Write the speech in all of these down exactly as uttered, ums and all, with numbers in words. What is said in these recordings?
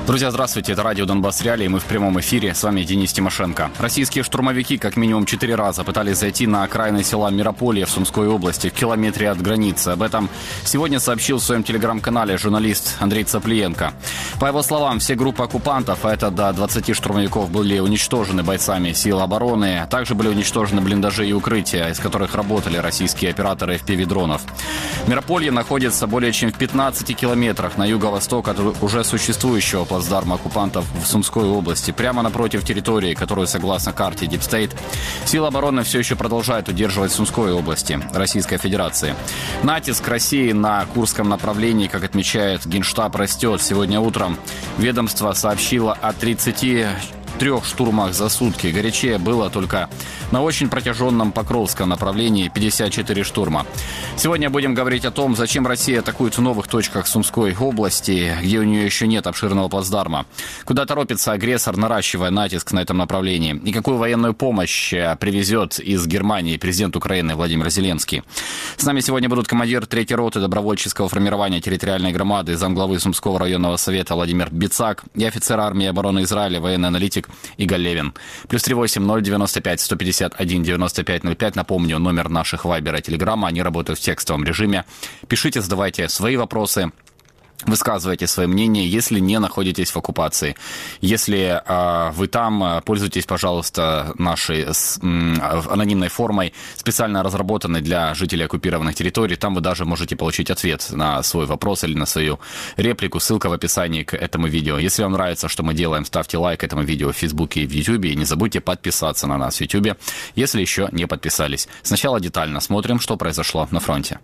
Друзья, здравствуйте, это радио «Донбасс Реалии», мы в прямом эфире, с вами Денис Тимошенко. Российские штурмовики как минимум четыре раза пытались зайти на окраины села Мирополье в Сумской области, в километре от границы. Об этом сегодня сообщил в своем телеграм-канале журналист Андрей Цаплиенко. По его словам, все группы оккупантов, а это до двадцати штурмовиков, были уничтожены бойцами сил обороны. Также были уничтожены блиндажи и укрытия, из которых работали российские операторы эф пи ви-дронов. Мирополье находится более чем в пятнадцати километрах на юго-восток от уже существующего плацдарма оккупантов в Сумской области, прямо напротив территории, которую, согласно карте Deep State, силы обороны все еще продолжают удерживать в Сумской области Российской Федерации. Натиск России на Курском направлении, как отмечает Генштаб, растет. Сегодня утром ведомство сообщило о тридцати трех штурмах за сутки. Горячее было только на очень протяженном Покровском направлении — пятьдесят четыре штурма. Сегодня будем говорить о том, зачем Россия атакует в новых точках Сумской области, где у нее еще нет обширного плацдарма. Куда торопится агрессор, наращивая натиск на этом направлении. И какую военную помощь привезет из Германии президент Украины Владимир Зеленский. С нами сегодня будут командир третьей роты добровольческого формирования территориальной громады, замглавы Сумского районного совета Владимир Бицак и офицер армии обороны Израиля, военный аналитик Игорь Левин. Плюс три восемь ноль девяносто пять сто пятьдесят один девяносто пять ноль пять. Напомню, номер наших вайбера и телеграмма. Они работают в текстовом режиме. Пишите, задавайте свои вопросы. Высказывайте свое мнение, если не находитесь в оккупации. Если э, вы там, пользуйтесь, пожалуйста, нашей с, м, анонимной формой, специально разработанной для жителей оккупированных территорий. Там вы даже можете получить ответ на свой вопрос или на свою реплику. Ссылка в описании к этому видео. Если вам нравится, что мы делаем, ставьте лайк этому видео в Фейсбуке и в Ютубе. И не забудьте подписаться на нас в Ютубе, если еще не подписались. Сначала детально смотрим, что произошло на фронте.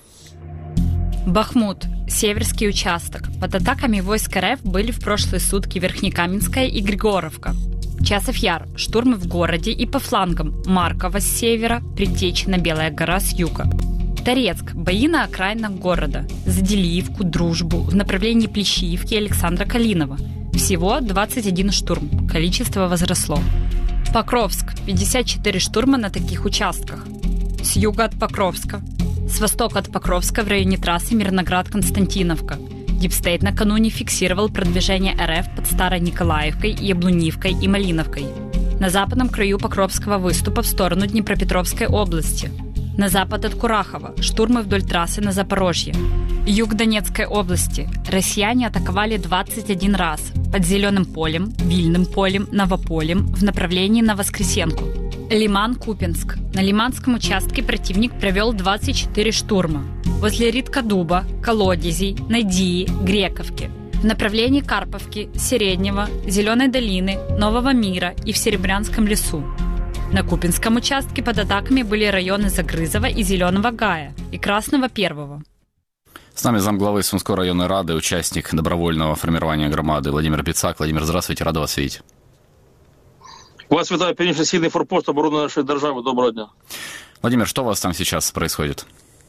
Бахмут. Северский участок. Под атаками войск РФ были в прошлые сутки Верхнекаменская и Григоровка. Часов Яр. Штурмы в городе и по флангам. Марково с севера, Предтечина, Белая гора с юга. Торецк. Бои на окраинах города. За Делиевку, Дружбу, в направлении Плещеевки и Александра Калинова. Всего двадцать один штурм. Количество возросло. Покровск. пятьдесят четыре штурма на таких участках. С юга от Покровска. С востока от Покровска в районе трассы Мирноград-Константиновка. Дипстейт накануне фиксировал продвижение РФ под Старой Николаевкой, Яблунивкой и Малиновкой. На западном краю Покровского выступа в сторону Днепропетровской области. На запад от Курахова. Штурмы вдоль трассы на Запорожье. Юг Донецкой области. Россияне атаковали двадцать один раз. Под Зеленым полем, Вильным полем, Новополем в направлении на Воскресенку. Лиман-Купинск. На Лиманском участке противник провел двадцать четыре штурма. Возле Риткодуба, Колодезей, Надии, Грековки. В направлении Карповки, Среднего, Зеленой долины, Нового мира и в Серебрянском лесу. На Купинском участке под атаками были районы Загрызова и Зеленого Гая и Красного Первого. С нами замглавы Сумской районной рады, участник добровольного формирования громады Владимир Бицак. Владимир, здравствуйте, рада вас видеть. Вас вітає Північно-Східний форпост оборони нашої держави. Доброго дня. Владимир, что у вас там сейчас происходит?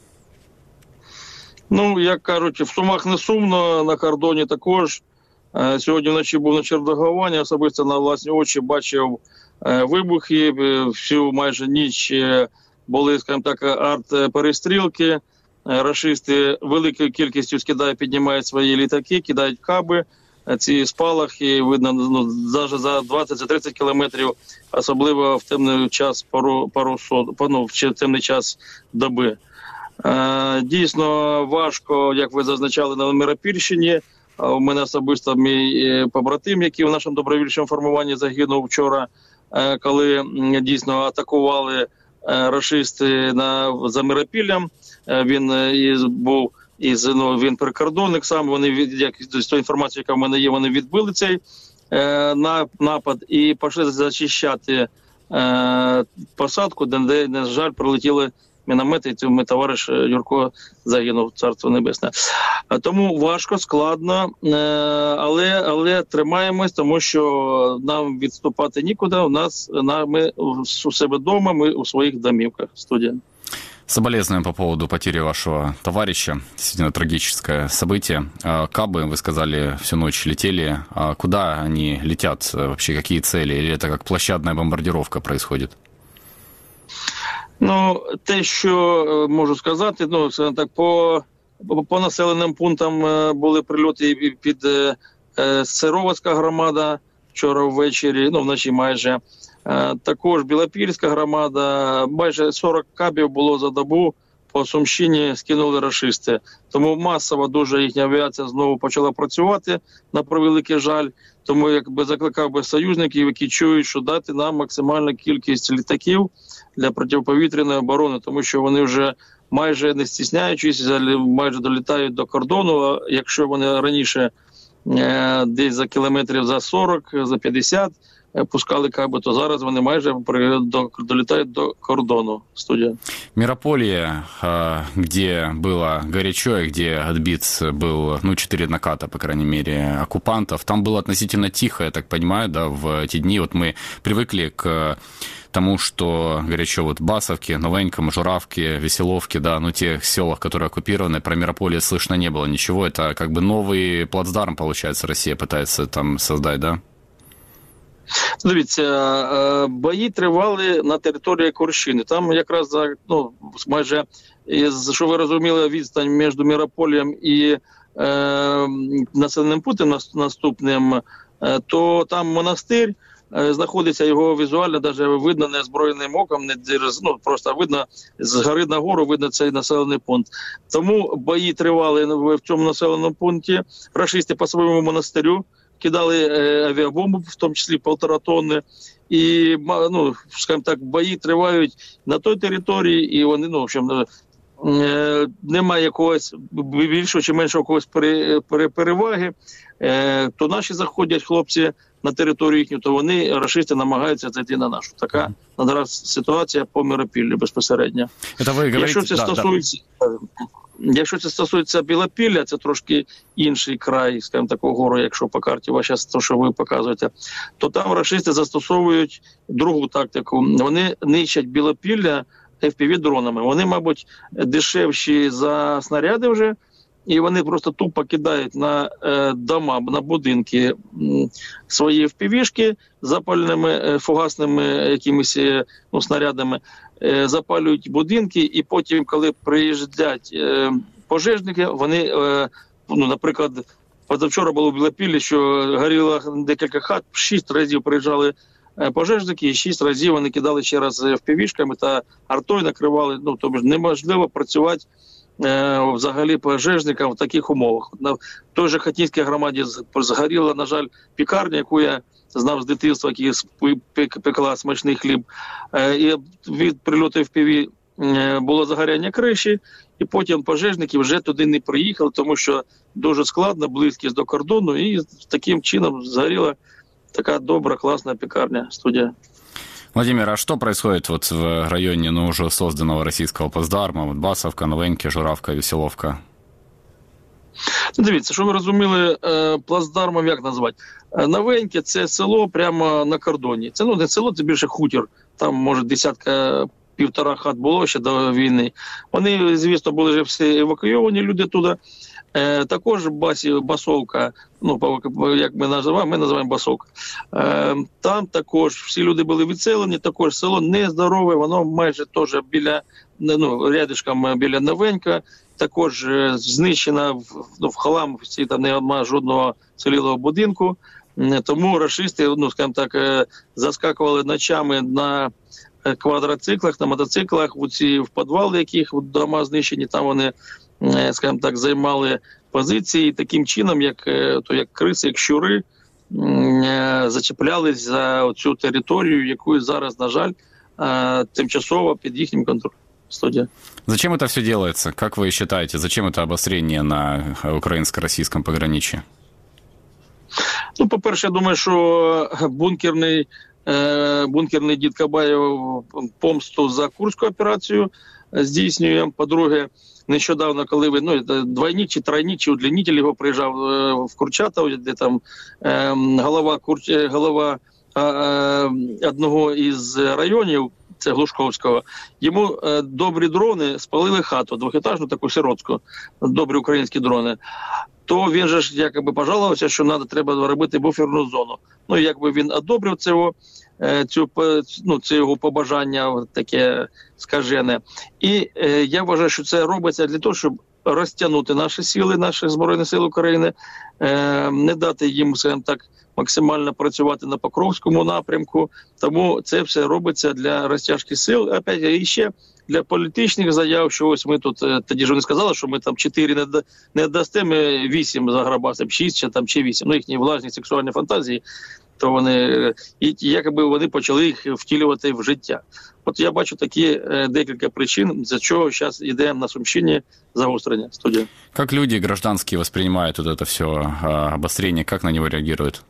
Ну, як кажуть, в Сумах не сумно, на кордоні також. Сьогодні вночі був на чергуванні, особисто на власні очі бачив вибухи. Всю майже ніч були, скажімо так, арт-перестрілки. Рашисти великою кількістю скидають, піднімають свої літаки, кидають каби. Ці спалахи видно, ну, навіть за двадцять-тридцять кілометрів, особливо в темний час пару, пару сот, ну, в темний час доби. Е, дійсно важко, як ви зазначали, на Миропільщині. У мене особисто мій побратим, який в нашому добровільчому формуванні загинув вчора, е, коли дійсно атакували е, рашисти на, за Миропіллям. Е, він е, був Із, ну, він прикордонник сам, вони, як з тої інформації, яка в мене є, вони відбили цей е, напад і пішли зачищати е, посадку, де, де, на жаль, прилетіли міномети, і мій товариш Юрко загинув, царство небесне. Тому важко, складно, е, але, але тримаємось, тому що нам відступати нікуди, у нас, на, ми у себе вдома, ми у своїх домівках. Студія. Соболезнуем по поводу потери вашего товарища. Действительно трагическое событие. Кабы, вы сказали, всю ночь летели. Куда они летят? Вообще какие цели? Или это как площадная бомбардировка происходит? Ну, те, що можу сказати, ну, так, по, по населеним пунктам були прильоти під Сировацька громада вчора ввечері, ну вночі майже. Також Білопільська громада, майже сорок кабів було за добу по Сумщині скинули рашисти. Тому масово дуже їхня авіація знову почала працювати, на превеликий жаль. Тому якби закликав би союзників, які чують, що дати нам максимальну кількість літаків для протиповітряної оборони, тому що вони вже майже не стісняючись, майже долітають до кордону. А якщо вони раніше е, десь за кілометрів за сорок, за п'ятдесят пускали каби, то зараз вони майже до, долетают до кордону. Студия. Мирополье, где было горячо и где отбит был, ну, четыре наката, по крайней мере, оккупантов, там было относительно тихо, я так понимаю, да, в эти дни. Вот мы привыкли к тому, что горячо вот Басовке, Новеньком, Журавке, Веселовке, да, ну, тех селах, которые оккупированы, про Мирополье слышно не было ничего. Это как бы новый плацдарм, получается, Россия пытается там создать, да? Дивіться, бої тривали на території Курщини. Там якраз за, ну, майже, що ви розуміли, відстань між Мирополем і е, населеним пунктом наступним, е, то там монастир е, знаходиться, його візуально навіть видно неозброєним оком, не, ну, просто видно, з гори на гору видно цей населений пункт. Тому бої тривали в цьому населеному пункті. Рашисти по своєму монастирю кидали е, авіабомбу, в тому числі півтора тонни, і, ну, скажімо так, бої тривають на той території, і вони, ну, в общем, е, немає якогось більшого чи меншого якогось пере, пере, переваги, е, то наші заходять хлопці на територію їхню, то вони, рашисти, намагаються зайти на нашу. Така наразі ситуація по Миропіллю безпосередньо. Це ви говорите... Якщо це да, стосується... Да. Якщо це стосується Білопілля, це трошки інший край, скажімо, такого гору, якщо по карті у вас зараз то, що ви показуєте, то там рашисти застосовують другу тактику. Вони нищать Білопілля еф пі ві-дронами. Вони, мабуть, дешевші за снаряди вже, і вони просто тупо кидають на е, дома, на будинки м, свої еф пі ві-шки запальними е, фугасними якимись е, ну, снарядами, е, запалюють будинки, і потім, коли приїжджають е, пожежники, вони, е, ну, наприклад, позавчора було в Білопіллі, що горіло декілька хат, шість разів приїжджали е, пожежники, і шість разів вони кидали ще раз еф пі ві-шками та артою накривали, ну, тобто неможливо працювати взагалі пожежникам в таких умовах. На той же Хотінській громаді згоріла, на жаль, пікарня, яку я знав з дитинства, яка пекла смачний хліб. І від прильоту еф пі ві було загоряння криші, і потім пожежники вже туди не приїхали, тому що дуже складно, близькість до кордону, і таким чином згоріла така добра, класна пекарня, студія. Владимир, а что происходит вот в районе, ну, уже созданного российского плацдарма, вот Басовка, Новеньке, Журавка, Веселовка? Ну, дивіться, що ви розуміли плацдармом, як назвати? Новеньке – це село прямо на кордоні. Це, ну, не село, це більше хутір. Там, може, десятка, півтора хат було ще до війни. Вони, звісно, були вже всі евакуйовані люди туди. Е, також Басі, Басовка, ну, як ми називаємо, ми називаємо Басовка. Е, там також всі люди були відселені, також село нездорове, воно майже теж біля, ну, рядишком біля Новенька, також е, знищено в, ну, в хлам, всі, там немає жодного цілілого будинку, е, тому рашисти, ну, скажімо так, е, заскакували ночами на квадроциклах, на мотоциклах, в ці в підвали, яких дома знищені, там вони, скажімо так, займали позиції таким чином, як, то як криси, як щури, зачеплялись за цю територію, яку зараз, на жаль, тимчасово під їхнім контролем. Студия. Зачем это все делается? Как вы считаете, зачем это обострение на украинско-российском пограничье? Ну, по-перше, я думаю, що бункерний, бункерний дід Кабаєв помсту за Курську операцію здійснює. По-друге, нещодавно, коли ви, ну, двойник чи тройник, чи удлінитель його приїжджав в Курчатов, де там е, голова, Курч... голова е, одного із районів, це Глушковського, йому е, добрі дрони спалили хату, двохетажну таку сиротську, добрі українські дрони. То він же ж якби пожалувався, що надо, треба робити буферну зону. Ну, якби він одобрив цього, цю, ну, це його побажання таке скажене. І е, я вважаю, що це робиться для того, щоб розтягнути наші сили, наші Збройні сили України, не дати їм, скажімо так, максимально працювати на Покровському напрямку. Тому це все робиться для розтяжки сил. Опять, і ще для політичних заяв, що ось ми тут, тоді ж вони сказали, що ми там чотири не дасте, ми вісім заграбасимо, шість чи, там, чи вісім. Ну, їхні влажні сексуальні фантазії, то вони, і якби вони почали їх втілювати в життя. От я бачу такі декілька причин, за чого зараз йде на Сумщині загострення. Студія. Как люди гражданские воспринимают вот это все обострение, как на него реагируют?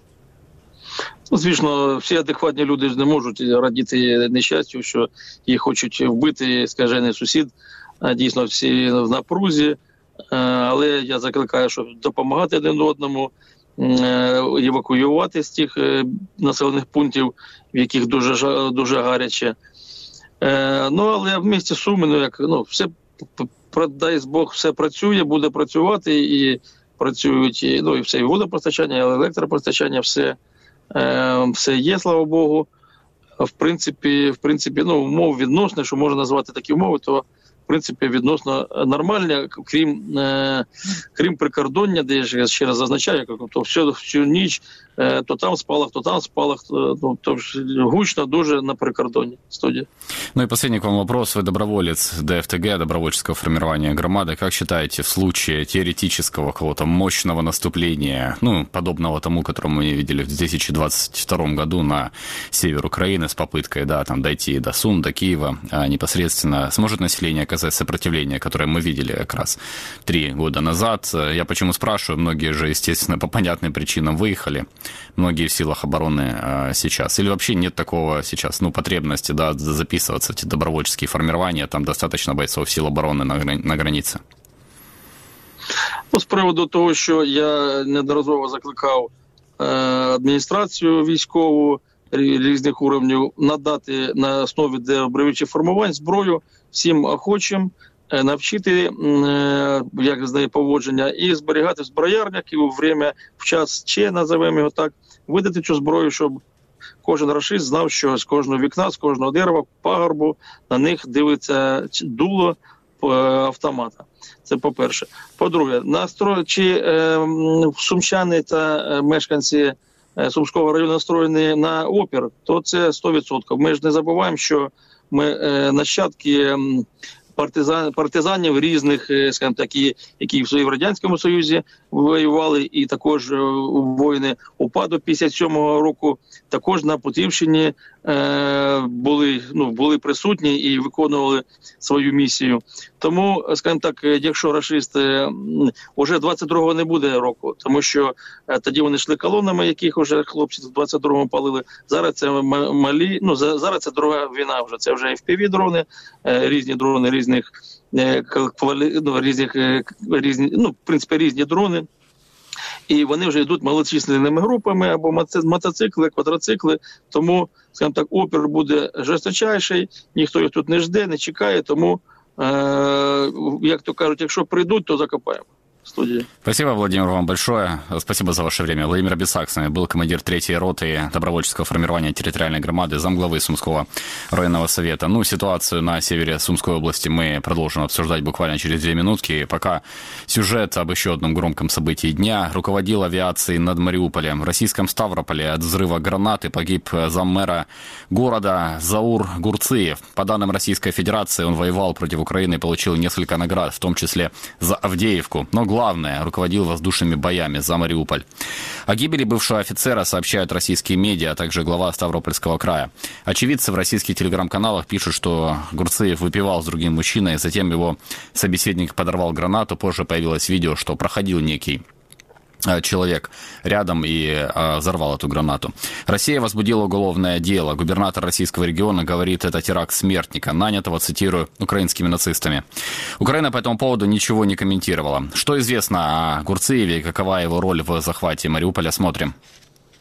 Ну, звісно, всі адекватні люди ж не можуть радіти нещастю, що їх хочуть вбити скажений сусід. Дійсно, всі в напрузі. Але я закликаю, щоб допомагати один одному, евакуювати з тих населених пунктів, в яких дуже, дуже гаряче. Ну, але в місті Суми, ну, як, ну, все, дай Бог, все працює, буде працювати, і працюють, і, ну, і все, і водопостачання, і електропостачання, все. Все є, слава Богу. В принципі, в принципі, ну, умов відносно, що можна назвати такі умови, то в принципі відносно нормальні, крім, е, крім прикордоння, де я ще раз зазначаю, то всю, всю ніч, е, то там спалах, то там спалах, то, ну, то гучно дуже на прикордонні. Студия. Ну и последний к вам вопрос. Вы доброволец ДФТГ, добровольческого формирования громады. Как считаете, в случае теоретического какого-то мощного наступления, ну, подобного тому, которое мы видели в две тысячи двадцать втором году на север Украины с попыткой, да, там, дойти до Сум, до Киева, а непосредственно сможет население оказать сопротивление, которое мы видели как раз три года назад? Я почему спрашиваю? Многие же, естественно, по понятным причинам выехали, многие в силах обороны а, сейчас. Или вообще нет такого сейчас, ну, потребности, да, записываться в эти добровольческие формирования, там достаточно бойцов сил обороны на, грани- на границе? Ну, з приводу того, що я неодноразово закликав е, адміністрацію військову різних уровнів надати на основі добровольчих формувань зброю всім охочим, е, навчити, е, як з нею поводження, і зберігати в зброярнях, і у время, в час Ч, називаємо його так, видати цю зброю, щоб кожен рашист знав, що з кожного вікна, з кожного дерева, пагорбу на них дивиться дуло автомата. Це по-перше. По-друге, настрой, чи е, сумчани та е, мешканці е, Сумського району настроєні на опір, то це сто відсотків. Ми ж не забуваємо, що ми е, нащадки е, партизан, партизанів різних, скажімо так, які в своїй Радянському Союзі воювали, і також воїни УПА до п'ятдесят сьомого року також на Путівщині е, були, ну, були присутні і виконували свою місію. Тому, скажімо так, якщо рашисти, вже двадцять другого не буде року, тому що е, тоді вони йшли колонами, яких вже хлопці в двадцять другому палили. Зараз це малі, ну, зараз це друга війна вже, це вже еф пі ві-дрони, е, різні дрони, різних, е, квалі, ну, різних, е, різні, ну, в принципі, різні дрони. І вони вже йдуть малочисленними групами, або мотоцикли, квадроцикли. Тому, скажімо так, опір буде жорсточайший, ніхто їх тут не жде, не чекає. Тому, е- як то кажуть, якщо прийдуть, то закопаємо. Студии. Спасибо, Владимир, вам большое. Спасибо за ваше время. Владимир Бесак с нами был, командир третьей роты добровольческого формирования территориальной громады, замглавы Сумского районного совета. Ну, ситуацию на севере Сумской области мы продолжим обсуждать буквально через две минутки. Пока сюжет об еще одном громком событии дня. Руководил авиацией над Мариуполем. В российском Ставрополе от взрыва гранаты погиб заммэра города Заур Гурциев. По данным Российской Федерации, он воевал против Украины и получил несколько наград, в том числе за Авдеевку. Но главное, руководил воздушными боями за Мариуполь. О гибели бывшего офицера сообщают российские медиа, а также глава Ставропольского края. Очевидцы в российских телеграм-каналах пишут, что Гурциев выпивал с другим мужчиной, затем его собеседник подорвал гранату. Позже появилось видео, что проходил некий человек рядом и а, взорвал эту гранату. Россия возбудила уголовное дело. Губернатор российского региона говорит, это теракт смертника, нанятого, цитирую, украинскими нацистами. Украина по этому поводу ничего не комментировала. Что известно о Гурциеве и какова его роль в захвате Мариуполя, смотрим.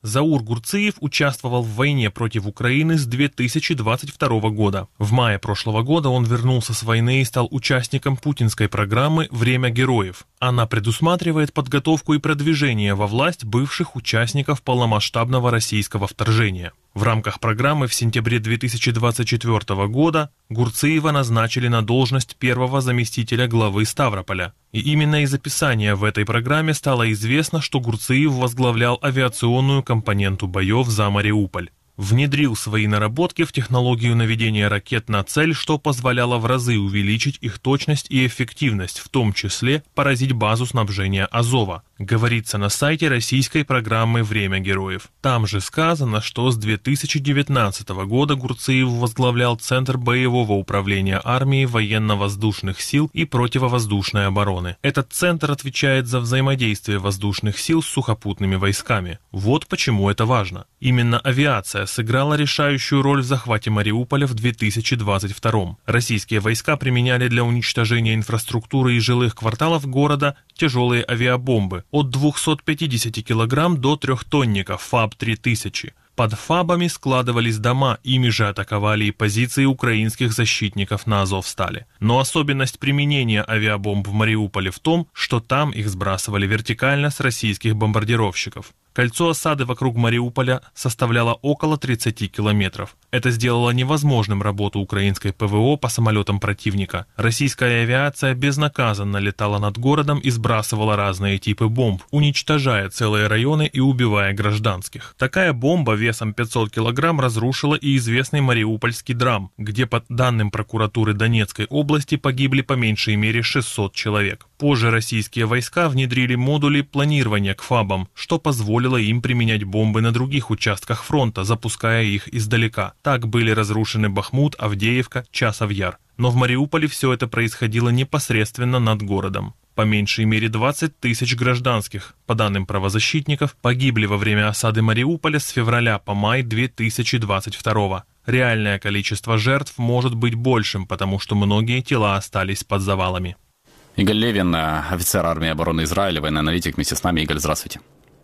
Заур Гурциев участвовал в войне против Украины с две тысячи двадцать второго года. В мае прошлого года он вернулся с войны и стал участником путинской программы «Время героев». Она предусматривает подготовку и продвижение во власть бывших участников полномасштабного российского вторжения. В рамках программы в сентябре две тысячи двадцать четвёртого года Гурциева назначили на должность первого заместителя главы Ставрополя. И именно из описания в этой программе стало известно, что Гурциев возглавлял авиационную компоненту боев за Мариуполь. Внедрил свои наработки в технологию наведения ракет на цель, что позволяло в разы увеличить их точность и эффективность, в том числе поразить базу снабжения Азова, говорится на сайте российской программы «Время героев». Там же сказано, что с две тысячи девятнадцатого года Гурциев возглавлял Центр боевого управления армии военно-воздушных сил и противовоздушной обороны. Этот центр отвечает за взаимодействие воздушных сил с сухопутными войсками. Вот почему это важно. Именно авиация сыграла решающую роль в захвате Мариуполя в две тысячи двадцать втором. Российские войска применяли для уничтожения инфраструктуры и жилых кварталов города тяжелые авиабомбы от двухсот пятидесяти килограмм до трехтонников ФАБ три тысячи. Под ФАБами складывались дома, ими же атаковали и позиции украинских защитников на Азовстале. Но особенность применения авиабомб в Мариуполе в том, что там их сбрасывали вертикально с российских бомбардировщиков. Кольцо осады вокруг Мариуполя составляло около тридцати километров. Это сделало невозможным работу украинской ПВО по самолетам противника. Российская авиация безнаказанно летала над городом и сбрасывала разные типы бомб, уничтожая целые районы и убивая гражданских. Такая бомба весом пятьсот килограмм разрушила и известный мариупольский драм, где, по данным прокуратуры Донецкой области, погибли по меньшей мере шестьсот человек. Позже российские войска внедрили модули планирования к ФАБам, что позволило им применять бомбы на других участках фронта, запуская их издалека. Так были разрушены Бахмут, Авдеевка, Часов-Яр. Но в Мариуполе все это происходило непосредственно над городом. По меньшей мере двадцать тысяч гражданских, по данным правозащитников, погибли во время осады Мариуполя с февраля по май две тысячи двадцать второго. Реальное количество жертв может быть большим, потому что многие тела остались под завалами. Игорь Левин, офицер армии обороны Израиля, военный аналитик, вместе с нами. Игорь, здравствуйте.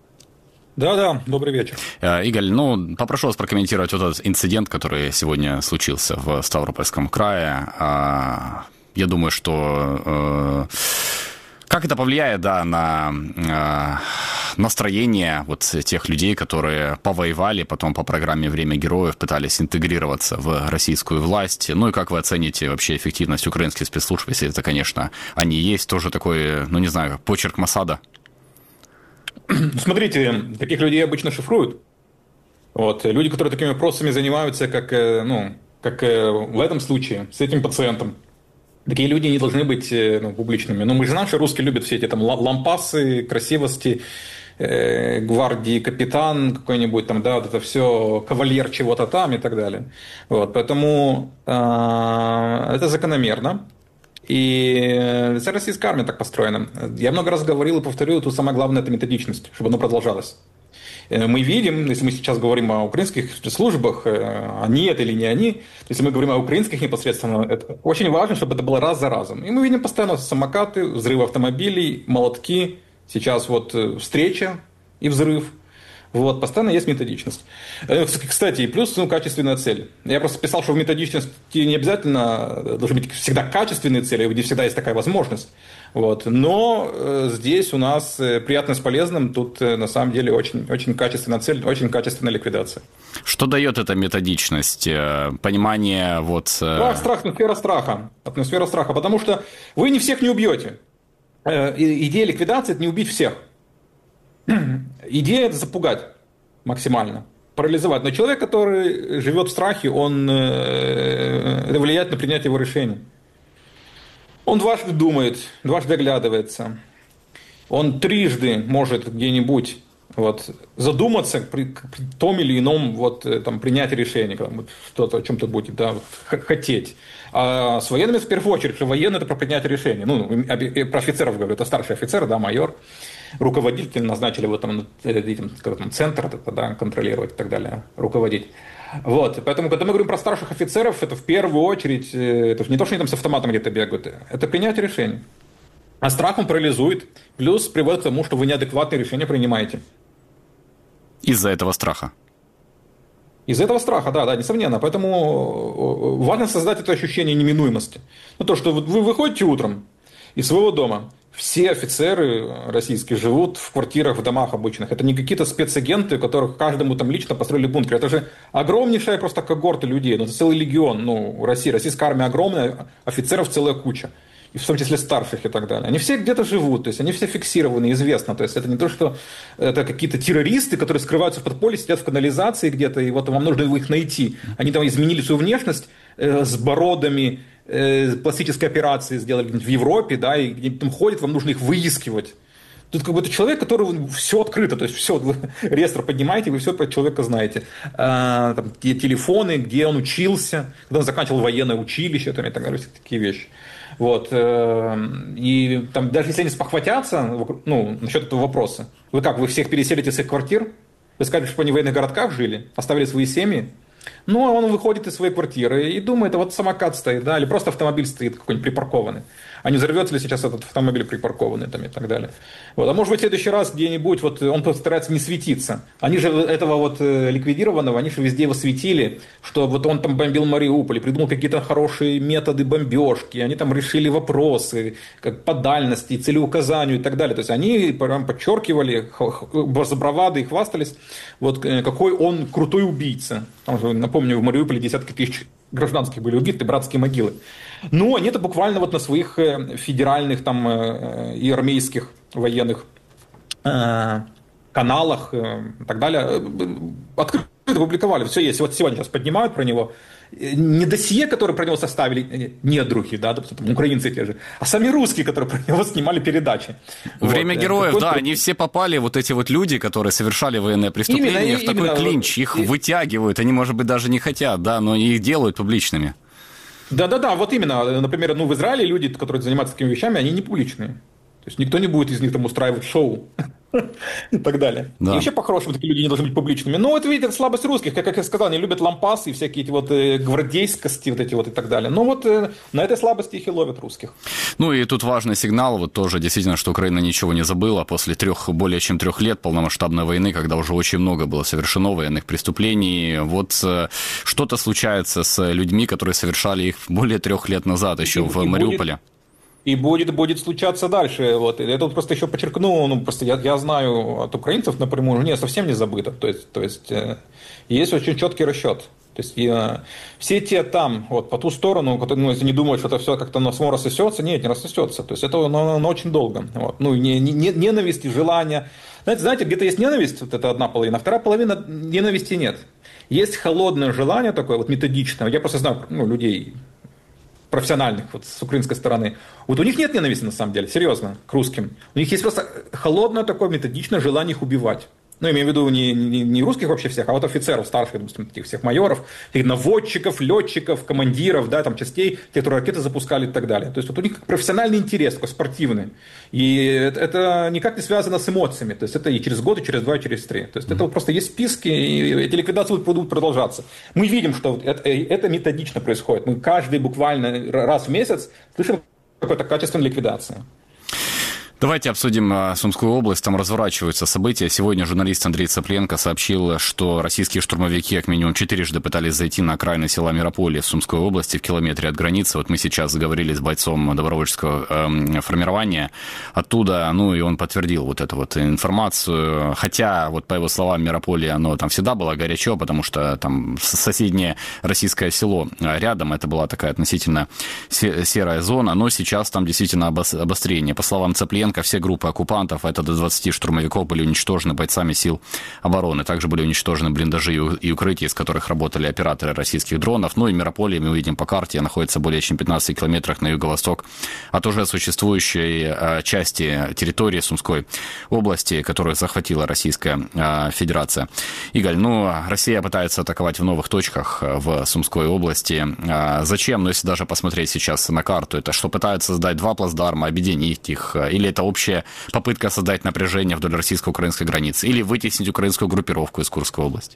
Да-да, добрый вечер. Игорь, ну, попрошу вас прокомментировать вот этот инцидент, который сегодня случился в Ставропольском крае. Я думаю, что... Как это повлияет, да, на э, настроение вот тех людей, которые повоевали, потом по программе «Время героев» пытались интегрироваться в российскую власть? Ну и как вы оцените вообще эффективность украинских спецслужб, если это, конечно, они есть? Тоже такой, ну не знаю, почерк Моссада? Смотрите, таких людей обычно шифруют. Вот. Люди, которые такими вопросами занимаются, как, ну, как в этом случае, с этим пациентом. Такие люди не должны быть, ну, публичными. Но мы же знаем, что русские любят все эти там лампасы, красивости, э, гвардии, капитан какой-нибудь там, да, вот это все, кавальер чего-то там и так далее. Вот, поэтому э, это закономерно. И вся российская армия так построена. Я много раз говорил и повторю, тут самое главное – это методичность, чтобы оно продолжалось. Мы видим, если мы сейчас говорим о украинских службах, они это или не они, если мы говорим о украинских непосредственно, это очень важно, чтобы это было раз за разом. И мы видим постоянно самокаты, взрывы автомобилей, молотки, сейчас вот встреча и взрыв. Вот, постоянно есть методичность. Кстати, и плюс, ну, качественная цель. Я просто писал, что в методичности не обязательно должны быть всегда качественные цели, где всегда есть такая возможность. Вот. Но э, здесь у нас э, приятно с полезным, тут э, на самом деле очень, очень качественная цель, очень качественная ликвидация. Что дает эта методичность? Понимание вот... Э... Страх, страх, атмосфера страха. Атмосфера страха, потому что вы не всех не убьете. Э, идея ликвидации – это не убить всех. Идея – это запугать максимально, парализовать. Но человек, который живет в страхе, он э, это влияет на принятие его решений. Он дважды думает, дважды оглядывается. Он трижды может где-нибудь вот, задуматься при, при том или ином вот, там, принятии решения, вот, что-то о чем-то будет, да, вот, хотеть. А с военными в первую очередь, что военные – это про принятие решений. Ну, про офицеров говорю, это старший офицер, да, майор. Руководитель назначили вот там, там центр да, контролировать и так далее, руководить. Вот, поэтому, когда мы говорим про старших офицеров, это в первую очередь, это не то, что они там с автоматом где-то бегают, это принятие решений. А страх он парализует, плюс приводит к тому, что вы неадекватные решения принимаете. Из-за этого страха? Из-за этого страха, да, да, несомненно. Поэтому важно создать это ощущение неминуемости. Ну, то, что вы выходите утром из своего дома, все офицеры российские живут в квартирах, в домах обычных. Это не какие-то спецагенты, которых каждому там лично построили бункер. Это же огромнейшая просто когорта людей. Ну, это целый легион. Ну, Россия, российская армия огромная, офицеров целая куча. И в том числе старших и так далее. Они все где-то живут, то есть они все фиксированы, известно. То есть это не то, что это какие-то террористы, которые скрываются в подполье, сидят в канализации где-то, и вот вам нужно их найти. Они там изменили свою внешность э, с бородами, э, пластической операции сделали в Европе, да, и где-то там ходят, вам нужно их выискивать. Тут как бы это человек, который все открыто, то есть все, вы реестр поднимаете, вы все про человека знаете. А, там, где телефоны, где он учился, когда он заканчивал военное училище, там, и так далее, все такие вещи. Вот. И там, даже если они спохватятся, ну, насчет этого вопроса, вы как, вы всех переселите с их квартир? Вы скажете, что они в военных городках жили, оставили свои семьи? Ну, а он выходит из своей квартиры и думает, вот самокат стоит, да, или просто автомобиль стоит какой-нибудь припаркованный. А не взорвется ли сейчас этот автомобиль припаркованный там, и так далее. Вот. А может быть, в следующий раз где-нибудь вот, он постарается не светиться. Они же этого вот ликвидированного, они же везде его светили, что вот он там бомбил Мариуполь, придумал какие-то хорошие методы бомбежки, они там решили вопросы как по дальности, целеуказанию и так далее. То есть они прям подчеркивали за бравады и хвастались, вот, какой он крутой убийца. Там же, напомню, в Мариуполе десятки тысяч гражданских были убиты, братские могилы. Но они это буквально вот на своих федеральных там, и армейских военных каналах и так далее открыто публиковали. Все есть. Вот сегодня сейчас поднимают про него. Не досье, которое про него составили недруги, да, допустим, украинцы те же, а сами русские, которые про него снимали передачи. Время вот. Героев, Какой-то... да, они все попали, вот эти вот люди, которые совершали военные преступления, именно, в такой именно, клинч, их и... вытягивают, они, может быть, даже не хотят, да, но их делают публичными. Да-да-да, вот именно, например, ну, в Израиле люди, которые занимаются такими вещами, они не публичные. То есть никто не будет из них там устраивать шоу и так далее. Да. И вообще, по-хорошему, такие люди не должны быть публичными. Но это, видите, это слабость русских. Как, как я сказал, они любят лампасы и всякие эти вот э, гвардейскости вот эти вот и так далее. Но вот э, на этой слабости их и ловят русских. Ну и тут важный сигнал, вот тоже действительно, что Украина ничего не забыла после трех, более чем трех лет полномасштабной войны, когда уже очень много было совершено военных преступлений. Вот э, что-то случается с людьми, которые совершали их более трех лет назад еще и, в и Мариуполе. Будет... И будет, будет случаться дальше. Вот. Я тут просто еще подчеркну, ну, просто я, я знаю от украинцев напрямую, нет, совсем не забыто. То есть, то есть э, есть очень четкий расчет. То есть я, все те там, вот, по ту сторону, которые, ну, если не думают, что это все как-то на само рассосется, нет, не рассосется. То есть это ну, ну, очень долго. Вот. Ну, не, не, ненависть и желание. Знаете, знаете, где-то есть ненависть, вот это одна половина, а вторая половина ненависти нет. Есть холодное желание такое, вот методичное. Я просто знаю ну, людей профессиональных вот, с украинской стороны. Вот у них нет ненависти, на самом деле, серьезно, к русским. У них есть просто холодное такое методичное желание их убивать. Ну, имею в виду не, не, не русских вообще всех, а вот офицеров старших, допустим, таких всех майоров, наводчиков, летчиков, командиров, да, там, частей, те, которые ракеты запускали и так далее. То есть вот у них профессиональный интерес, такой спортивный. И это, это никак не связано с эмоциями. То есть это и через год, и через два, и через три. То есть mm-hmm. это вот просто есть списки, и эти ликвидации будут продолжаться. Мы видим, что это, это методично происходит. Мы каждый буквально раз в месяц слышим какую-то качественную ликвидацию. Давайте обсудим Сумскую область. Там разворачиваются события. Сегодня журналист Андрей Цапленко сообщил, что российские штурмовики как минимум четырежды пытались зайти на окраины села Мирополе в Сумской области в километре от границы. Вот мы сейчас говорили с бойцом добровольческого э, формирования оттуда, ну и он подтвердил вот эту вот информацию. Хотя, вот по его словам, Мирополе, оно там всегда было горячо, потому что там соседнее российское село рядом, это была такая относительно серая зона, но сейчас там действительно обострение. По словам Цапленко, все группы оккупантов, это до двадцати штурмовиков, были уничтожены бойцами сил обороны. Также были уничтожены блиндажи и укрытия, из которых работали операторы российских дронов. Ну и Мирополе, мы увидим по карте, находится более чем в пятнадцати километрах на юго-восток от уже существующей части территории Сумской области, которую захватила Российская Федерация. Игорь, ну, Россия пытается атаковать в новых точках в Сумской области. Зачем? Ну, если даже посмотреть сейчас на карту, это что, пытаются создать два плацдарма, объединить их, или это общая попытка создать напряжение вдоль российско-украинской границы, или вытеснить украинскую группировку из Курской области?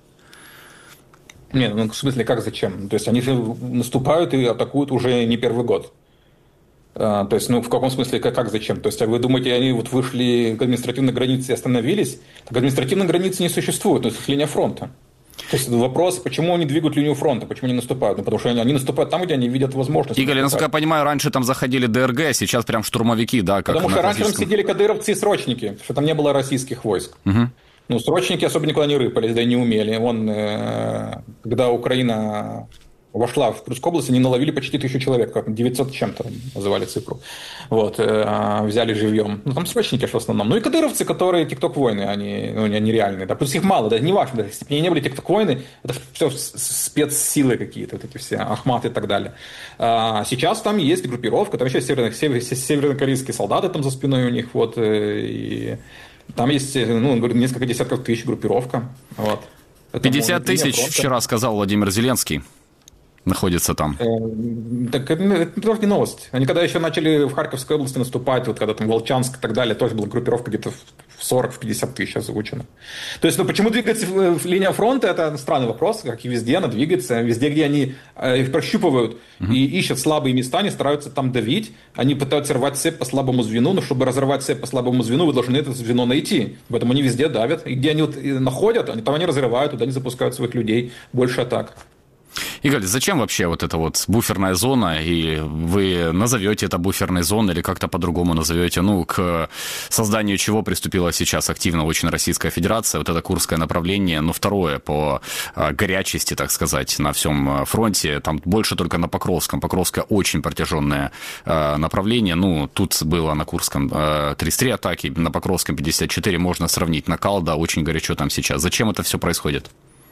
Нет, ну в смысле, как зачем? То есть они же наступают и атакуют уже не первый год. То есть, ну, в каком смысле, как, как зачем? То есть, а вы думаете, они вот вышли к административной границе и остановились? Так административной границы не существует, то есть, это линия фронта. То есть, вопрос, почему они двигают линию фронта, почему они наступают? Ну, потому что они, они наступают там, где они видят возможность. Игорь, насколько я понимаю, раньше там заходили ДРГ, сейчас прям штурмовики, да? Как потому что раньше классическом... там сидели кадыровцы и срочники, потому что там не было российских войск. Угу. Ну, срочники особо никуда не рыпались, да и не умели. Вон, э, когда Украина вошла в Курскую область, они наловили почти тысячу человек, как девятьсот чем-то называли цифру. Вот, э, взяли живьем. Ну, там срочники в основном. Ну, и кадыровцы, которые тикток-войны, они, ну, они реальные. Да. Плюс их мало, да, не важно, да, если бы они не были тикток-войны, это все спецсилы какие-то, вот эти все, Ахмат и так далее. А сейчас там есть группировка, там еще северно- север- севернокорейские солдаты там за спиной у них, вот, и там есть, ну, несколько десятков тысяч группировка. Вот. пятьдесят тысяч вчера сказал Владимир Зеленский. Находится там. Так это, это тоже не новость. Они когда еще начали в Харьковской области наступать, вот когда там Волчанск и так далее, тоже была группировка где-то в сорок-пятьдесят тысяч озвучена. То есть, ну почему двигается линия фронта, это странный вопрос, как и везде она двигается. Везде, где они их прощупывают угу. и ищут слабые места, они стараются там давить, они пытаются рвать цепь по слабому звену, но чтобы разорвать цепь по слабому звену, вы должны это звено найти. Поэтому они везде давят. И где они вот находят, они, там они разрывают, туда они запускают своих людей, больше атак. Игорь, зачем вообще вот эта вот буферная зона, и вы назовете это буферной зоной или как-то по-другому назовете, ну, к созданию чего приступила сейчас активно очень Российская Федерация, вот это Курское направление, ну, второе по горячести, так сказать, на всем фронте, там больше только на Покровском, Покровское очень протяженное направление, ну, тут было на Курском тридцать три атаки, на Покровском пятьдесят четыре, можно сравнить, накал, да, очень горячо там сейчас. Зачем это все происходит?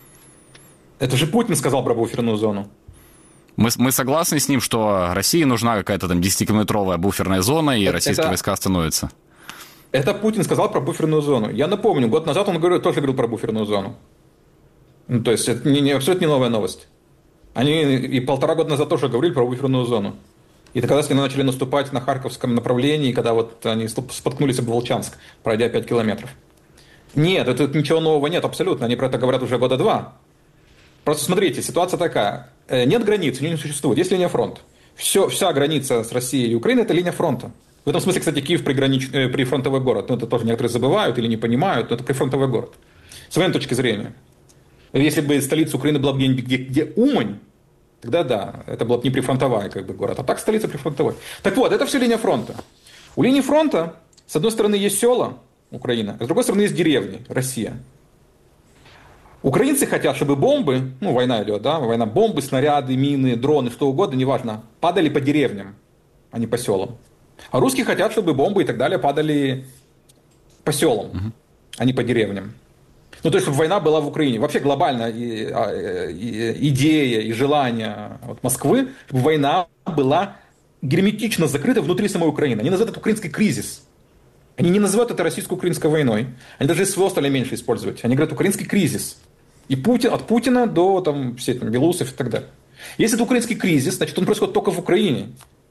Это же Путин сказал про буферную зону. Мы, мы согласны с ним, что России нужна какая-то там десятикилометровая буферная зона, и это, российские это, войска остановятся. Это Путин сказал про буферную зону. Я напомню, год назад он говорил, тоже говорил про буферную зону. Ну, то есть это не, не, абсолютно не новая новость. Они и полтора года назад тоже говорили про буферную зону. И тогда, когда они начали наступать на Харьковском направлении, когда вот они споткнулись об Волчанск, пройдя пять километров. Нет, это ничего нового нет, абсолютно. Они про это говорят уже года два. Просто смотрите, ситуация такая. Нет границ, ее не существует. Есть линия фронта. Все, вся граница с Россией и Украиной – это линия фронта. В этом смысле, кстати, Киев пригранич... прифронтовой город. Ну, это тоже некоторые забывают или не понимают, но это прифронтовой город. С военной точки зрения. Если бы столица Украины была бы где, где Умань, тогда да, это была бы не прифронтовая как бы, город. А так столица прифронтовой. Так вот, это все линия фронта. У линии фронта, с одной стороны, есть села Украина, а с другой стороны, есть деревни Россия. Украинцы хотят, чтобы бомбы, ну, война идет, да, война, бомбы, снаряды, мины, дроны, что угодно, неважно, падали по деревням, а не по селам. А русские хотят, чтобы бомбы и так далее падали по селам, угу. а не по деревням. Ну, то есть, чтобы война была в Украине. Вообще глобально и, и, идея и желание вот, Москвы, чтобы война была герметично закрыта внутри самой Украины. Они называют это украинский кризис. Они не называют это российско-украинской войной. Они даже СВО стали меньше использовать. Они говорят украинский кризис. И Путин, от Путина до там, все, там, Белоусов и так далее. Если это украинский кризис, значит он происходит только в Украине.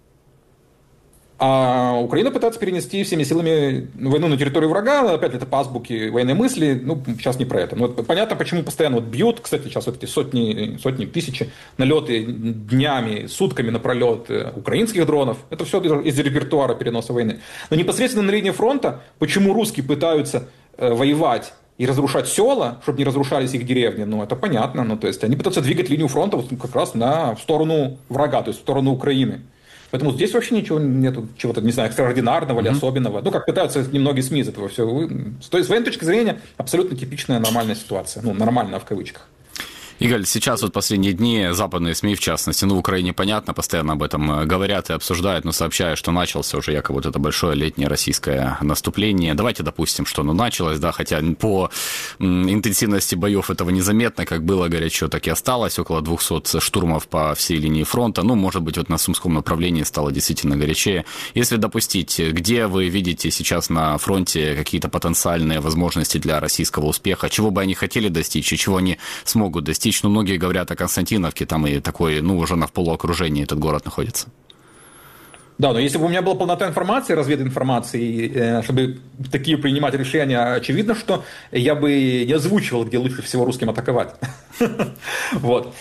А Украина пытается перенести всеми силами войну на территорию врага. Опять это по азбуке военной мысли. Ну, сейчас не про это. Но понятно, почему постоянно вот бьют. Кстати, сейчас вот эти сотни, сотни, тысячи налеты днями, сутками напролет украинских дронов. Это все из репертуара переноса войны. Но непосредственно на линии фронта, почему русские пытаются э, воевать и разрушать села, чтобы не разрушались их деревни, ну, это понятно. Ну, то есть они пытаются двигать линию фронта вот как раз на, в сторону врага, то есть в сторону Украины. Поэтому здесь вообще ничего нету, чего-то, не знаю, экстраординарного или mm-hmm. особенного. Ну, как пытаются немногие СМИ из этого все. То есть, с военной точки зрения, абсолютно типичная нормальная ситуация. Ну, нормальная в кавычках. Игорь, сейчас вот последние дни западные СМИ, в частности, ну, в Украине, понятно, постоянно об этом говорят и обсуждают, но сообщают, что начался уже якобы вот это большое летнее российское наступление. Давайте допустим, что оно началось, да, хотя по интенсивности боев этого незаметно, как было горячо, так и осталось, около двухсот штурмов по всей линии фронта. Ну, может быть, вот на Сумском направлении стало действительно горячее. Если допустить, где вы видите сейчас на фронте какие-то потенциальные возможности для российского успеха, чего бы они хотели достичь и чего они смогут достичь? Ну, многие говорят о Константиновке, там и такой, ну, уже на в полуокружении этот город находится. Да, но если бы у меня была полнота информации, развединформации, чтобы такие принимать решения, очевидно, что я бы не озвучивал, где лучше всего русским атаковать. Вот.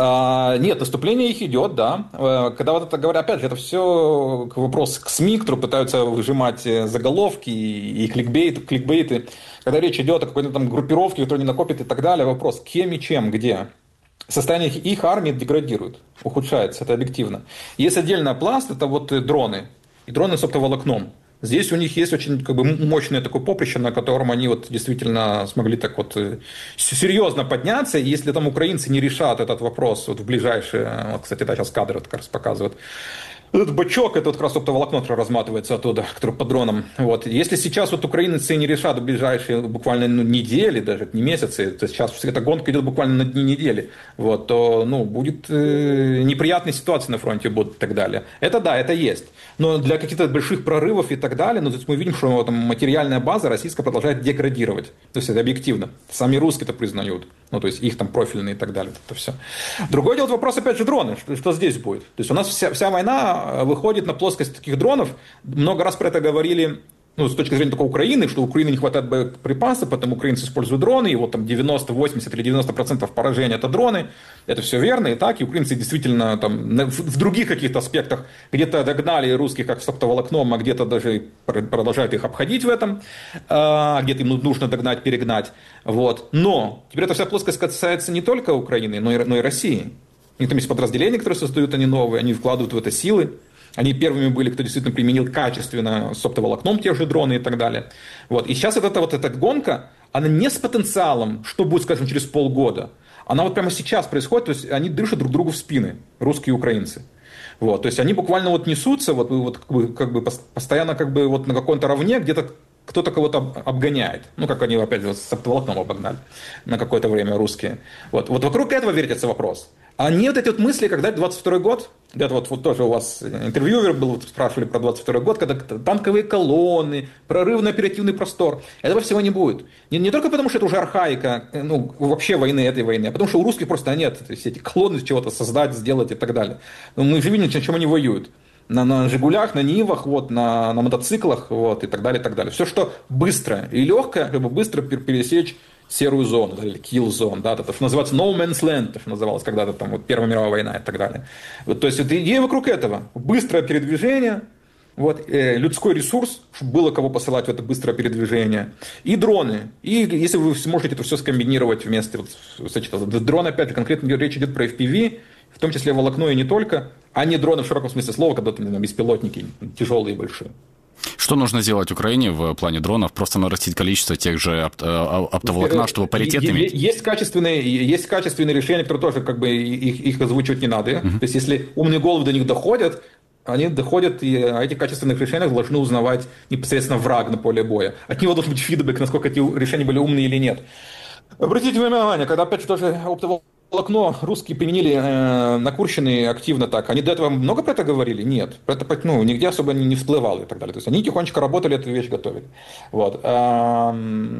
Нет, наступление их идет, да. Когда вот это говорят, опять же, это все вопрос к СМИ, которые пытаются выжимать заголовки и кликбейт, кликбейты. Когда речь идет о какой-то там группировке, которая не накопит и так далее, вопрос, кем и чем, где. Состояние их, их армии деградирует, ухудшается, это объективно. Есть отдельный пласт, это вот дроны, и дроны с оптоволокном. Здесь у них есть очень как бы, мощное такое поприще, на котором они вот действительно смогли так вот серьезно подняться. И если там украинцы не решат этот вопрос вот в ближайшие, вот, кстати, да, сейчас кадры вот как раз показывают, этот бачок, это вот как раз оптоволокно, которое разматывается оттуда, который по дронам. Вот. Если сейчас вот украинцы не решат в ближайшие буквально ну, недели, даже не месяцы, то сейчас эта гонка идет буквально на дни недели, вот, то ну, будет э, неприятные ситуации на фронте будут и так далее. Это да, это есть. Но для каких-то больших прорывов и так далее, ну, то есть мы видим, что там, материальная база российская продолжает деградировать. То есть это объективно. Сами русские это признают. Ну, то есть их там профильные и так далее. Это все. Другое дело, вопрос, опять же, дроны. Что, что здесь будет? То есть у нас вся, вся война выходит на плоскость таких дронов. Много раз про это говорили, ну, с точки зрения только Украины, что у Украины не хватает боеприпасов, поэтому украинцы используют дроны, и вот там девяносто, восемьдесят или девяносто процентов поражения это дроны. Это все верно, и так, и украинцы действительно там в других каких-то аспектах где-то догнали русских как с оптоволокном, а где-то даже продолжают их обходить в этом, где-то им нужно догнать, перегнать. Вот. Но теперь эта вся плоскость касается не только Украины, но и, но и России. У них там есть подразделения, которые создают они новые, они вкладывают в это силы. Они первыми были, кто действительно применил качественно с оптоволокном те же дроны и так далее. Вот. И сейчас вот эта, вот эта гонка, она не с потенциалом, что будет, скажем, через полгода. Она вот прямо сейчас происходит, то есть они дышат друг другу в спины, русские и украинцы. Вот. То есть они буквально вот несутся, вот, вот как бы, как бы постоянно как бы вот на каком-то равне, где-то кто-то кого-то обгоняет. Ну, как они опять же с оптоволокном обогнали на какое-то время русские. Вот, вот вокруг этого вертится вопрос. А не вот эти вот мысли, когда двадцать второй год, где-то вот, вот тоже у вас интервьюер был, вот спрашивали про двадцать второй год, когда танковые колонны, прорыв на оперативный простор. Этого всего не будет. Не, не только потому, что это уже архаика, ну, вообще войны, этой войны, а потому что у русских просто нет то есть, эти колонны чего-то создать, сделать и так далее. Но мы же видим, на чем они воюют. На, на «Жигулях», на «Нивах», вот, на, на мотоциклах вот, и так далее, и так далее. Все, что быстро и легкое, чтобы быстро пересечь серую зону, или kill zone, да, это что называется no man's land, то, что называлось когда-то там вот, Первая мировая война и так далее. Вот, то есть это идея вокруг этого. Быстрое передвижение, вот, э, людской ресурс, чтобы было кого посылать в это быстрое передвижение, и дроны. И если вы сможете это все скомбинировать вместе, вот, дрон, опять же, конкретно речь идет про эф пи ви, в том числе волокно и не только, а не дроны в широком смысле слова, когда там беспилотники тяжелые и большие. Что нужно сделать Украине в плане дронов? Просто нарастить количество тех же оптоволокна, чтобы паритет иметь? Есть качественные, есть качественные решения, которые тоже как бы их, их озвучивать не надо. Uh-huh. То есть если умные головы до них доходят, они доходят, и о этих качественных решениях должны узнавать непосредственно враг на поле боя. От него должен быть фидбэк, насколько эти решения были умные или нет. Обратите внимание, когда опять же тоже оптоволокно русские применили э, на Курщине активно так. Они до этого много про это говорили? Нет. Про это ну, нигде особо не, не всплывало и так далее. То есть они тихонечко работали, эту вещь готовили. Вот. А,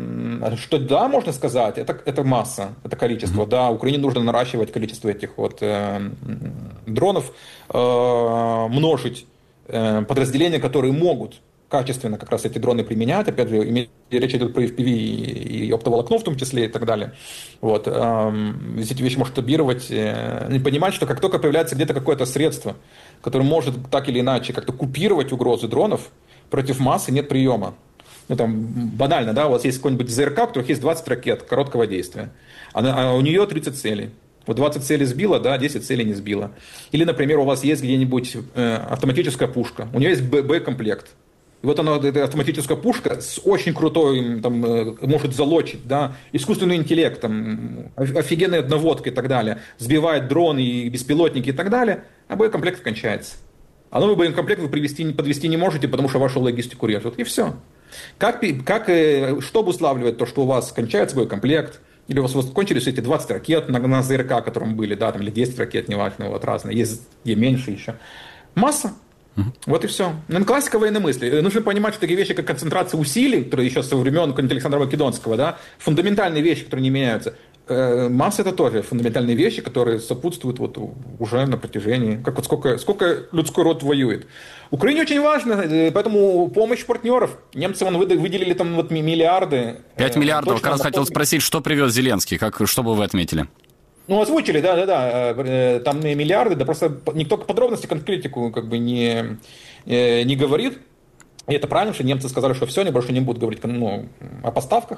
что да, можно сказать, это, это масса, это количество. Mm-hmm. Да, Украине нужно наращивать количество этих вот э, дронов, э, множить э, подразделения, которые могут качественно как раз эти дроны применять. Опять же, речь идет про эф пи ви и оптоволокно в том числе и так далее. Вот. Эти вещи масштабировать и понимать, что как только появляется где-то какое-то средство, которое может так или иначе как-то купировать угрозы дронов, против массы нет приема. Ну, там, банально, да, у вас есть какой-нибудь ЗРК, у которых есть двадцать ракет короткого действия, а у нее тридцать целей. Вот двадцать целей сбила, да, десять целей не сбила. Или, например, у вас есть где-нибудь автоматическая пушка, у нее есть боекомплект. И вот она, эта автоматическая пушка с очень крутой, там, может залочить, да, искусственный интеллект, там, офигенная наводка и так далее, сбивает дроны и беспилотники и так далее, а боекомплект кончается. А новый боекомплект вы привести, подвести не можете, потому что вашу логистику режут. И все. Как, как, что обуславливает то, что у вас кончается боекомплект, или у вас, у вас кончились эти двадцать ракет на, на ЗРК, которым были, да, там, или десять ракет, неважно, вот разные, есть где меньше еще. Масса. Uh-huh. Вот и все. Ну, классика военной мысли. Нужно понимать, что такие вещи, как концентрация усилий, которые еще со времен Александра Македонского, да, фундаментальные вещи, которые не меняются, масса — это тоже фундаментальные вещи, которые сопутствуют вот уже на протяжении, как вот сколько, сколько людской род воюет. Украине очень важно, поэтому помощь партнеров. Немцы вон, выделили там вот миллиарды. пять миллиардов. Как раз хотел спросить, что привез Зеленский, как, что бы вы отметили? Ну, озвучили, да-да-да, там миллиарды, да просто никто подробности, конкретику как бы не, не говорит. И это правильно, что немцы сказали, что все, они больше не будут говорить ну, о поставках.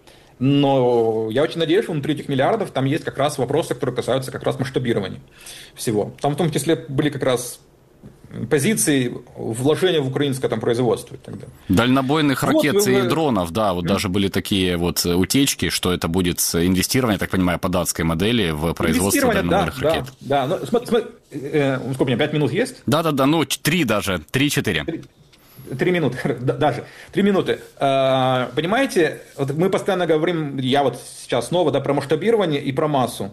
Но я очень надеюсь, что внутри этих миллиардов там есть как раз вопросы, которые касаются как раз масштабирования всего. Там в том числе были как раз позиции вложения в украинское там производство и так далее. Дальнобойных вот, ракет вы... и дронов, да, вот mm. даже были такие вот утечки, что это будет инвестирование, я так понимаю, по датской модели в производство дальнобойных да, ракет. Да, да. Ну, смотри, смотри, э, сколько у меня, пять минут есть? Да-да-да, ну, три даже, три-четыре. Три минуты, даже. Три минуты. Понимаете, вот мы постоянно говорим, я вот сейчас снова, да, про масштабирование и про массу.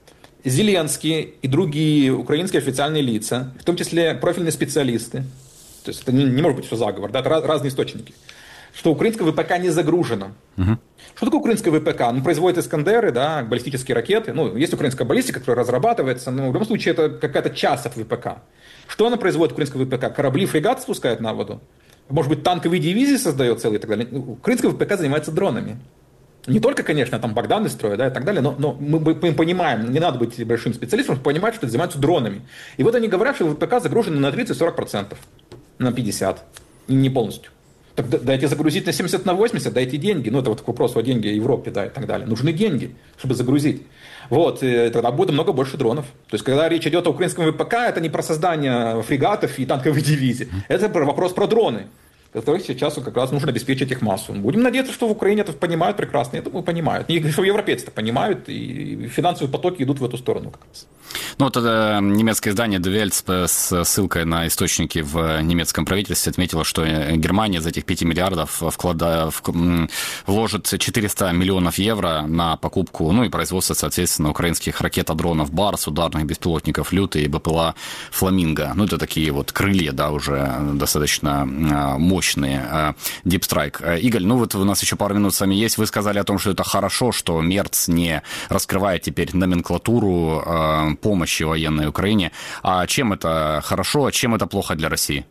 Зеленский и другие украинские официальные лица, в том числе профильные специалисты, то есть это не, не может быть все заговор, да, это раз, разные источники, что украинское ВПК не загружено. Угу. Что такое украинское ВПК? Ну, производит Искандеры, да, баллистические ракеты. Ну, есть украинская баллистика, которая разрабатывается, но в любом случае это какая-то часть от ВПК. Что она производит, украинское ВПК? Корабли, фрегат спускает на воду? Может быть, танковые дивизии создает целые и так далее. Украинское ВПК занимается дронами. Не только, конечно, там Богданы строят, да, и так далее, но, но мы, мы понимаем, не надо быть большим специалистом, чтобы понимать, что это занимаются дронами. И вот они говорят, что ВПК загружены на тридцать-сорок процентов, на пятьдесят процентов, не полностью. Так дайте загрузить на семьдесят на восемьдесят, дайте деньги. Ну, это вот к вопросу о деньги Европе, да, и так далее. Нужны деньги, чтобы загрузить. Вот, и тогда будет много больше дронов. То есть, когда речь идет о украинском ВПК, это не про создание фрегатов и танковых дивизий. Это вопрос про дроны, которых сейчас как раз нужно обеспечить их массу. Будем надеяться, что в Украине это понимают прекрасно. Я думаю, понимают. И что европейцы это понимают, и финансовые потоки идут в эту сторону как раз. Ну, вот это немецкое издание Die Welt с ссылкой на источники в немецком правительстве отметило, что Германия из этих пяти миллиардов вклада, в, вложит четыреста миллионов евро на покупку, ну и производство, соответственно, украинских ракетодронов «Барс», ударных беспилотников «Люты» и БПЛА «Фламинго». Ну, это такие вот крылья, да, уже достаточно мощные. Deep Strike. Игорь, ну вот у нас еще пару минут с вами есть. Вы сказали о том, что это хорошо, что Мерц не раскрывает теперь номенклатуру помощи военной Украине. А чем это хорошо, а чем это плохо для России?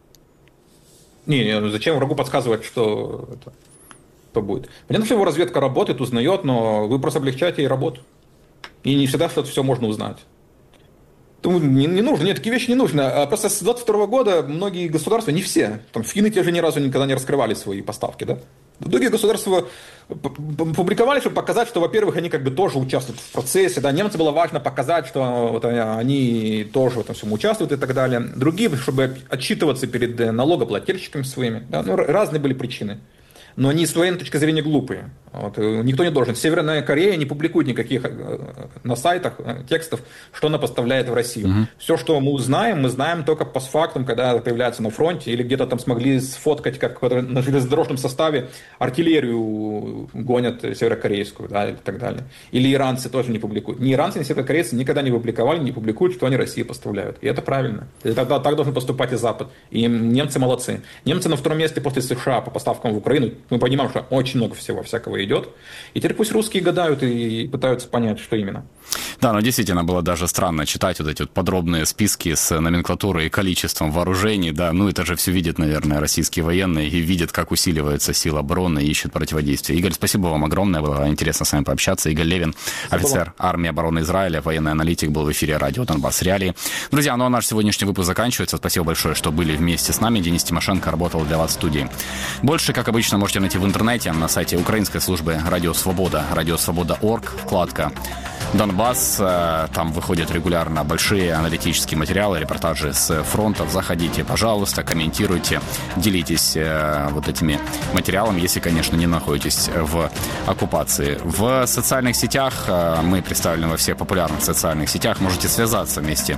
Не, не, зачем врагу подсказывать, что это, что будет? Понятно, что его разведка работает, узнает, но вы просто облегчаете ей работу. И не всегда что-то все можно узнать. Не, не нужно, нет, такие вещи не нужно. А просто с двадцать второго года многие государства, не все, там финны те же ни разу никогда не раскрывали свои поставки, да? Другие государства публиковали, чтобы показать, что, во-первых, они как бы тоже участвуют в процессе, да, немцам было важно показать, что вот они тоже в этом всем участвуют и так далее. Другие, чтобы отчитываться перед налогоплательщиками своими, да, ну, разные были причины. Но они с военной точки зрения глупые. Вот, никто не должен. Северная Корея не публикует никаких на сайтах текстов, что она поставляет в Россию. Угу. Все, что мы узнаем, мы знаем только постфактум, когда появляется на фронте, или где-то там смогли сфоткать, как на железнодорожном составе артиллерию гонят северокорейскую, да, и так далее. Или иранцы тоже не публикуют. Ни иранцы, ни северокорейцы никогда не публиковали, не публикуют, что они России поставляют. И это правильно. И тогда так должен поступать и Запад. И немцы молодцы. Немцы на втором месте после США по поставкам в Украину. Мы понимаем, что очень много всего всякого идет. И теперь пусть русские гадают и пытаются понять, что именно. Да, но действительно было даже странно читать вот эти вот подробные списки с номенклатурой и количеством вооружений. Да, ну это же все видят, наверное, российские военные и видят, как усиливается сила обороны и ищут противодействие. Игорь, спасибо вам огромное. Было интересно с вами пообщаться. Игорь Левин, офицер армии обороны Израиля, военный аналитик, был в эфире радио «Донбасс Реалии». Друзья, ну а наш сегодняшний выпуск заканчивается. Спасибо большое, что были вместе с нами. Денис Тимошенко работал для вас в студии. Больше, как обычно, можете найти в интернете на сайте украинской службы «Радио Свобода», радио свобода точка орг, вкладка Донбасс. Там выходят регулярно большие аналитические материалы, репортажи с фронтов. Заходите, пожалуйста, комментируйте, делитесь вот этими материалами, если, конечно, не находитесь в оккупации. В социальных сетях, мы представлены во всех популярных социальных сетях, можете связаться вместе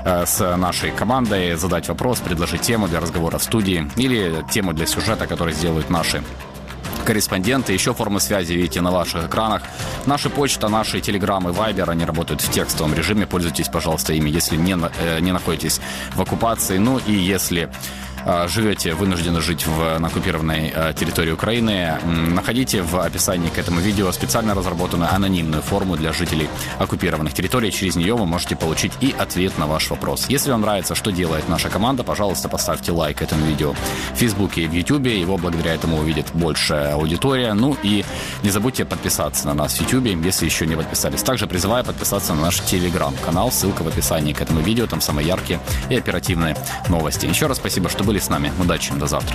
с нашей командой, задать вопрос, предложить тему для разговора в студии или тему для сюжета, который сделают наши корреспонденты. Еще формы связи видите на ваших экранах. Наша почта, наши телеграммы, вайбер, они работают в текстовом режиме. Пользуйтесь, пожалуйста, ими, если не, не находитесь в оккупации. Ну и если живете, вынуждены жить в, на оккупированной территории Украины, находите в описании к этому видео специально разработанную анонимную форму для жителей оккупированных территорий. Через нее вы можете получить и ответ на ваш вопрос. Если вам нравится, что делает наша команда, пожалуйста, поставьте лайк этому видео в Фейсбуке и в Ютубе. Его благодаря этому увидит большая аудитория. Ну и не забудьте подписаться на нас в Ютубе, если еще не подписались. Также призываю подписаться на наш Телеграм-канал. Ссылка в описании к этому видео. Там самые яркие и оперативные новости. Еще раз спасибо, что были с нами. Удачи. До завтра.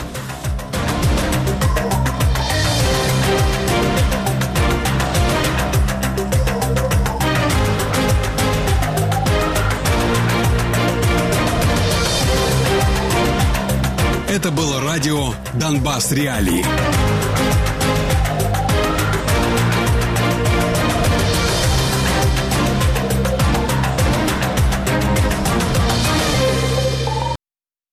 Это было радио «Донбасс Реалии».